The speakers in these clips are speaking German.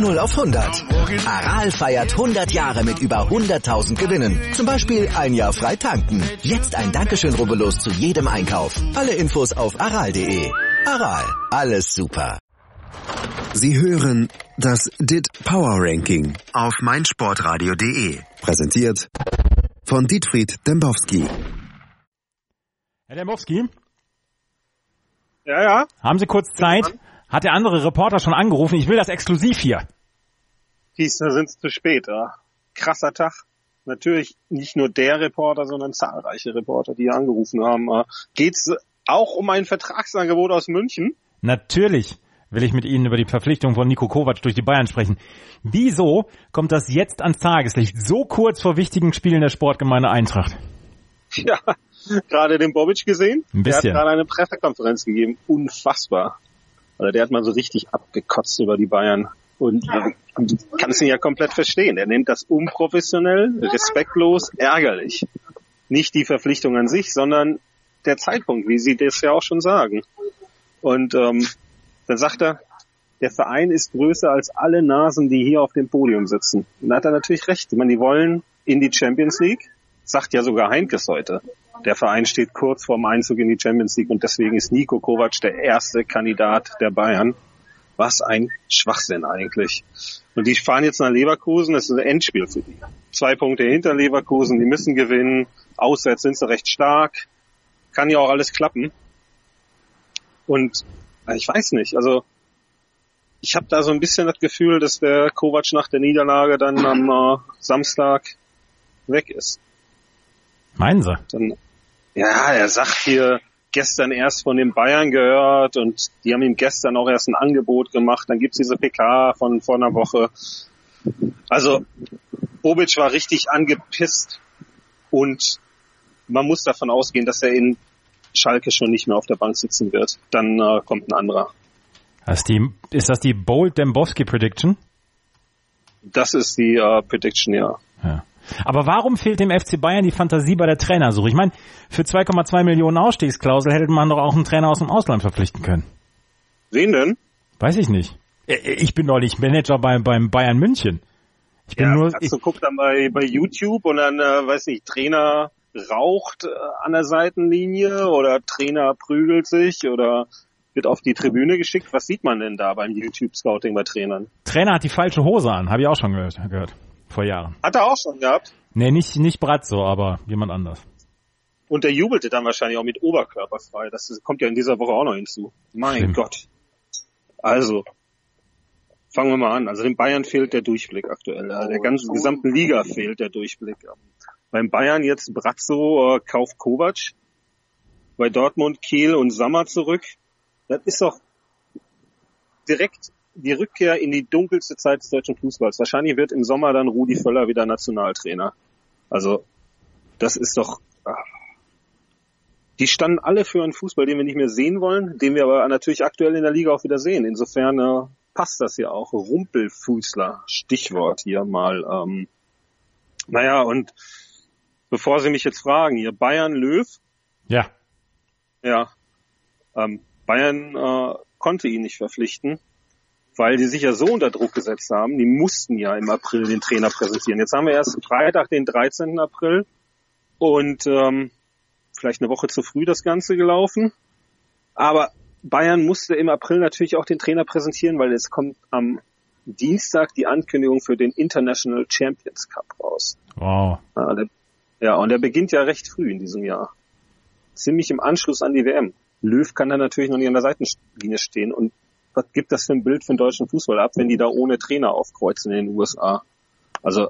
0 auf 100. Aral feiert 100 Jahre mit über 100.000 Gewinnen. Zum Beispiel ein Jahr frei tanken. Jetzt ein Dankeschön, rubbellos zu jedem Einkauf. Alle Infos auf aral.de. Aral, alles super. Sie hören das DIT Power Ranking auf meinsportradio.de. Präsentiert von Dietfried Dembowski. Herr Dembowski? Ja. Haben Sie kurz Zeit? Hat der andere Reporter schon angerufen? Ich will das exklusiv hier. Da sind es zu spät. Ja. Krasser Tag. Natürlich nicht nur der Reporter, sondern zahlreiche Reporter, die hier angerufen haben. Geht's auch um ein Vertragsangebot aus München? Natürlich will ich mit Ihnen über die Verpflichtung von Niko Kovac durch die Bayern sprechen. Wieso kommt das jetzt ans Tageslicht, so kurz vor wichtigen Spielen der Sportgemeinde Eintracht? Ja, gerade den Bobic gesehen. Ein bisschen. Der hat gerade eine Pressekonferenz gegeben. Unfassbar. Also der hat mal so richtig abgekotzt über die Bayern. Und du kannst ihn ja komplett verstehen. Er nennt das unprofessionell, respektlos, ärgerlich. Nicht die Verpflichtung an sich, sondern der Zeitpunkt, wie Sie das ja auch schon sagen. Und dann sagt er, der Verein ist größer als alle Nasen, die hier auf dem Podium sitzen. Und da hat er natürlich recht. Ich meine, die wollen in die Champions League. Sagt ja sogar Heinkes heute. Der Verein steht kurz vorm Einzug in die Champions League und deswegen ist Niko Kovac der erste Kandidat der Bayern. Was ein Schwachsinn eigentlich. Und die fahren jetzt nach Leverkusen, das ist ein Endspiel für die. 2 Punkte hinter Leverkusen, die müssen gewinnen. Auswärts sind sie recht stark. Kann ja auch alles klappen. Und ich weiß nicht, also ich habe da so ein bisschen das Gefühl, dass der Kovac nach der Niederlage dann am Samstag weg ist. Meinen Sie? Dann, ja, er sagt hier, gestern erst von den Bayern gehört und die haben ihm gestern auch erst ein Angebot gemacht. Dann gibt's diese PK von vor einer Woche. Also Bobic war richtig angepisst und man muss davon ausgehen, dass er in Schalke schon nicht mehr auf der Bank sitzen wird. Dann kommt ein anderer. Ist das die Bold Dembowski Prediction? Das ist die Prediction, ja. Aber warum fehlt dem FC Bayern die Fantasie bei der Trainersuche? Ich meine, für 2,2 Millionen Ausstiegsklausel hätte man doch auch einen Trainer aus dem Ausland verpflichten können. Wen denn? Weiß ich nicht. Ich bin neulich Manager beim Bayern München. Guck dann bei YouTube und dann, Trainer raucht an der Seitenlinie oder Trainer prügelt sich oder wird auf die Tribüne geschickt. Was sieht man denn da beim YouTube-Scouting bei Trainern? Trainer hat die falsche Hose an, habe ich auch schon gehört. Vor Jahren. Hat er auch schon gehabt? Nee, nicht Brazzo, aber jemand anders. Und der jubelte dann wahrscheinlich auch mit Oberkörper frei. Das kommt ja in dieser Woche auch noch hinzu. Mein Gott. Also, fangen wir mal an. Also den Bayern fehlt der Durchblick aktuell. Der gesamten Liga fehlt der Durchblick. Beim Bayern jetzt Brazzo kauft Kovac. Bei Dortmund Kehl und Sammer zurück. Das ist doch direkt die Rückkehr in die dunkelste Zeit des deutschen Fußballs. Wahrscheinlich wird im Sommer dann Rudi Völler wieder Nationaltrainer. Also, das ist doch... Die standen alle für einen Fußball, den wir nicht mehr sehen wollen, den wir aber natürlich aktuell in der Liga auch wieder sehen. Insofern passt das ja auch. Rumpelfußler, Stichwort hier mal. Und bevor Sie mich jetzt fragen, hier Bayern Löw. Ja. Ja. Bayern konnte ihn nicht verpflichten, weil die sich ja so unter Druck gesetzt haben. Die mussten ja im April den Trainer präsentieren. Jetzt haben wir erst Freitag, den 13. April und vielleicht eine Woche zu früh das Ganze gelaufen. Aber Bayern musste im April natürlich auch den Trainer präsentieren, weil es kommt am Dienstag die Ankündigung für den International Champions Cup raus. Wow. Und der beginnt ja recht früh in diesem Jahr. Ziemlich im Anschluss an die WM. Löw kann dann natürlich noch nicht an der Seitenlinie stehen. Und was gibt das für ein Bild für den deutschen Fußball ab, wenn die da ohne Trainer aufkreuzen in den USA? Also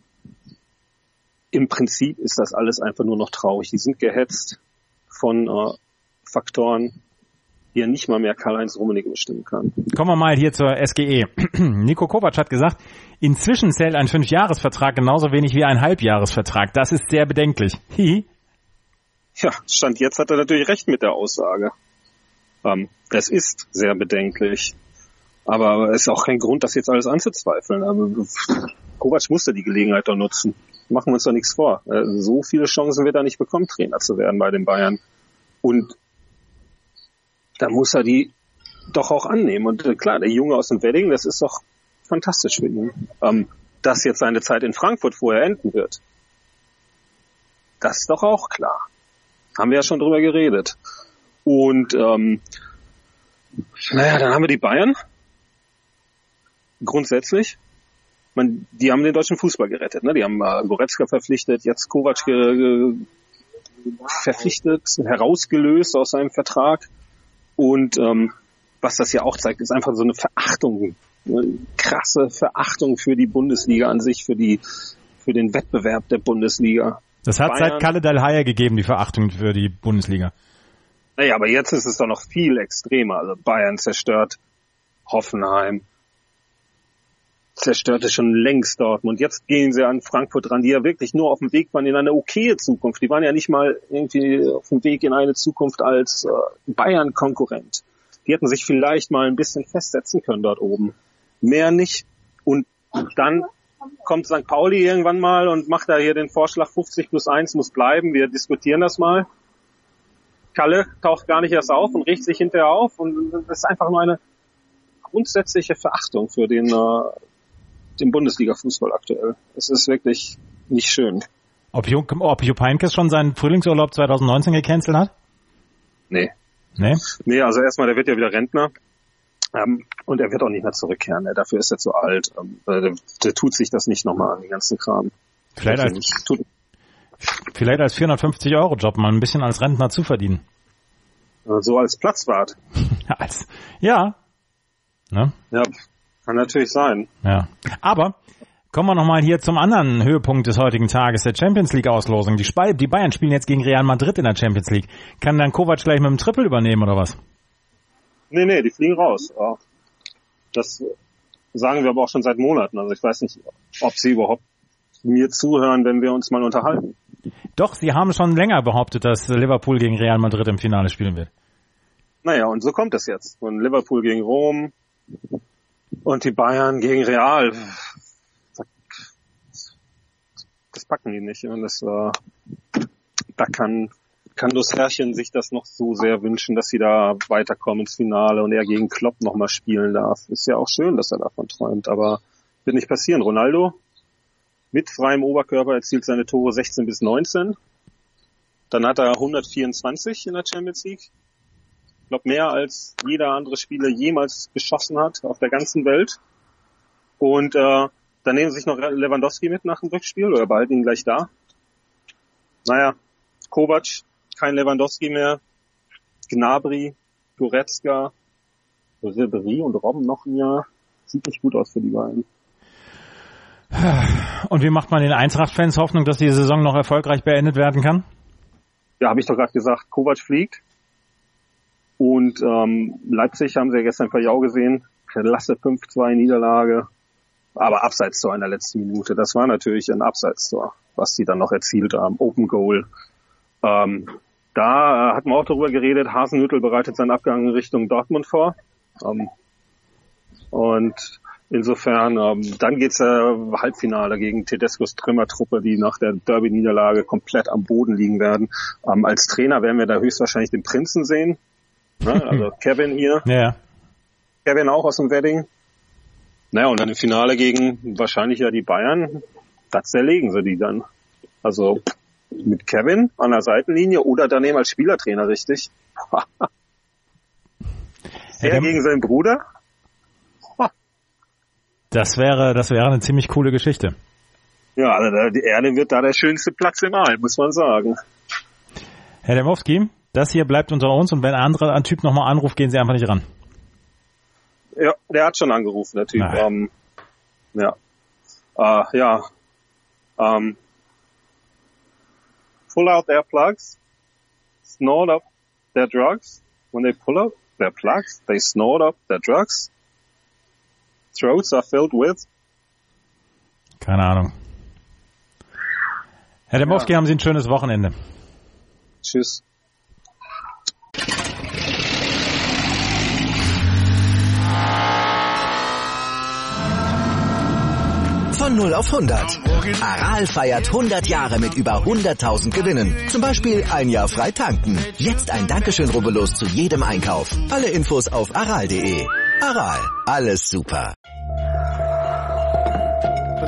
im Prinzip ist das alles einfach nur noch traurig. Die sind gehetzt von Faktoren, die ja nicht mal mehr Karl-Heinz Rummenigge bestimmen kann. Kommen wir mal hier zur SGE. Niko Kovac hat gesagt, inzwischen zählt ein 5-Jahres-Vertrag genauso wenig wie ein Halbjahresvertrag. Das ist sehr bedenklich. Hihi. Ja, Stand jetzt hat er natürlich recht mit der Aussage. Es ist sehr bedenklich. Aber es ist auch kein Grund, das jetzt alles anzuzweifeln. Aber Kovac musste die Gelegenheit doch nutzen. Machen wir uns doch nichts vor. So viele Chancen wird er nicht bekommen, Trainer zu werden bei den Bayern. Und da muss er die doch auch annehmen. Und klar, der Junge aus dem Wedding, das ist doch fantastisch für ihn. Dass jetzt seine Zeit in Frankfurt vorher enden wird, das ist doch auch klar. Haben wir ja schon drüber geredet. Und dann haben wir die Bayern. Grundsätzlich. Die haben den deutschen Fußball gerettet. Ne? Die haben Goretzka verpflichtet, jetzt Kovac verpflichtet, herausgelöst aus seinem Vertrag. Und was das ja auch zeigt, ist einfach so eine Verachtung, eine krasse Verachtung für die Bundesliga an sich, für den Wettbewerb der Bundesliga. Das hat Bayern, seit Kalle Dalhaya gegeben, die Verachtung für die Bundesliga. Naja, aber jetzt ist es doch noch viel extremer. Also Bayern zerstört Hoffenheim, zerstörte schon längst Dortmund. Jetzt gehen sie an Frankfurt ran, die ja wirklich nur auf dem Weg waren in eine okaye Zukunft. Die waren ja nicht mal irgendwie auf dem Weg in eine Zukunft als Bayern-Konkurrent. Die hätten sich vielleicht mal ein bisschen festsetzen können dort oben. Mehr nicht. Und dann kommt St. Pauli irgendwann mal und macht da hier den Vorschlag, 50+1 muss bleiben. Wir diskutieren das mal. Kalle taucht gar nicht erst auf und regt sich hinterher auf. Und das ist einfach nur eine grundsätzliche Verachtung für den Bundesliga-Fußball aktuell. Es ist wirklich nicht schön. Ob Jupp Heynckes schon seinen Frühlingsurlaub 2019 gecancelt hat? Nee, also erstmal, der wird ja wieder Rentner. Und er wird auch nicht mehr zurückkehren. Dafür ist er zu alt. Der tut sich das nicht nochmal an, den ganzen Kram. Vielleicht als 450-Euro-Job mal ein bisschen als Rentner zu verdienen. So als Platzwart. Ja. Ne? Ja, kann natürlich sein. Ja. Aber kommen wir nochmal hier zum anderen Höhepunkt des heutigen Tages, der Champions-League-Auslosung. Die Bayern spielen jetzt gegen Real Madrid in der Champions League. Kann dann Kovac gleich mit dem Triple übernehmen, oder was? Nee, die fliegen raus. Das sagen wir aber auch schon seit Monaten. Also ich weiß nicht, ob sie überhaupt mir zuhören, wenn wir uns mal unterhalten. Doch, sie haben schon länger behauptet, dass Liverpool gegen Real Madrid im Finale spielen wird. Naja, und so kommt es jetzt. Von Liverpool gegen Rom und die Bayern gegen Real. Das packen die nicht. Und da kann das Herrchen sich das noch so sehr wünschen, dass sie da weiterkommen ins Finale und er gegen Klopp nochmal spielen darf. Ist ja auch schön, dass er davon träumt, aber wird nicht passieren. Ronaldo mit freiem Oberkörper erzielt seine Tore 16-19. Dann hat er 124 in der Champions League. Ich glaube, mehr als jeder andere Spieler jemals geschossen hat auf der ganzen Welt. Und dann nehmen sie sich noch Lewandowski mit nach dem Rückspiel oder behalten ihn gleich da. Naja, Kovac, kein Lewandowski mehr. Gnabry, Goretzka, Ribéry und Robben noch ein Jahr. Sieht nicht gut aus für die beiden. Und wie macht man den Eintracht-Fans Hoffnung, dass die Saison noch erfolgreich beendet werden kann? Ja, habe ich doch gerade gesagt. Kovac fliegt. Und Leipzig haben sie ja gestern per Jau gesehen. Klasse 5-2 Niederlage. Aber Abseitstor in der letzten Minute. Das war natürlich ein Abseitstor, was sie dann noch erzielt haben. Open Goal. Da hatten wir auch darüber geredet. Hasenhüttl bereitet seinen Abgang in Richtung Dortmund vor. Und insofern, dann geht's Halbfinale gegen Tedescos Trümmertruppe, die nach der Derby-Niederlage komplett am Boden liegen werden. Als Trainer werden wir da höchstwahrscheinlich den Prinzen sehen. Ne? Also Kevin hier. Ja. Kevin auch aus dem Wedding. Naja, und dann im Finale gegen wahrscheinlich ja die Bayern. Das zerlegen sie die dann. Also mit Kevin an der Seitenlinie oder daneben als Spielertrainer, richtig? Er gegen seinen Bruder? Das wäre eine ziemlich coole Geschichte. Ja, also die Erde wird da der schönste Platz im All, muss man sagen. Herr Dembowski, das hier bleibt unter uns und wenn ein Typ nochmal anruft, gehen Sie einfach nicht ran. Ja, der hat schon angerufen, der Typ. Pull out their plugs, snort up their drugs. When they pull out their plugs, they snort up their drugs. Throats are filled with? Keine Ahnung. Herr Dembowski, haben Sie ein schönes Wochenende. Tschüss. Von 0 auf 100. Aral feiert 100 Jahre mit über 100.000 Gewinnen. Zum Beispiel ein Jahr frei tanken. Jetzt ein Dankeschön, rubbellos zu jedem Einkauf. Alle Infos auf aral.de. Aral, alles super.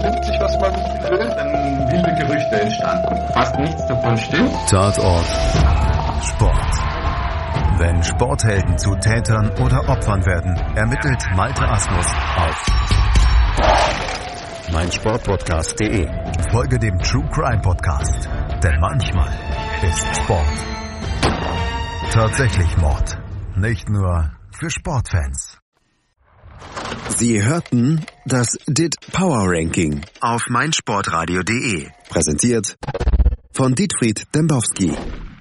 nimmt sich, was man will, dann wilde Gerüchte entstanden. Fast nichts davon stimmt. Tatort Sport. Wenn Sporthelden zu Tätern oder Opfern werden, ermittelt Malte Asmus auf meinsportpodcast.de. Folge dem True Crime Podcast, denn manchmal ist Sport tatsächlich Mord. Nicht nur für Sportfans. Sie hörten das DIT Power Ranking auf meinsportradio.de. Präsentiert von Dietfried Dembowski.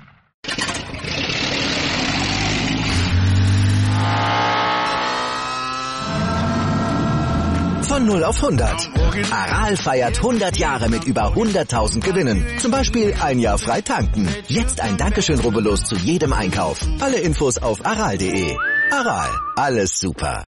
Von 0 auf 100. Aral feiert 100 Jahre mit über 100.000 Gewinnen. Zum Beispiel ein Jahr frei tanken. Jetzt ein Dankeschön, rubbellos zu jedem Einkauf. Alle Infos auf aral.de. Aral, alles super.